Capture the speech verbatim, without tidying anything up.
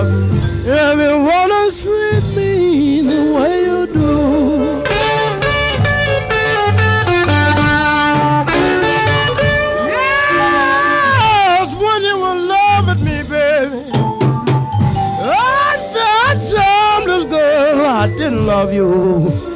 If you wanna treat me the way you do. Yes, when you were loving me, baby. I, I told this girl I didn't love you.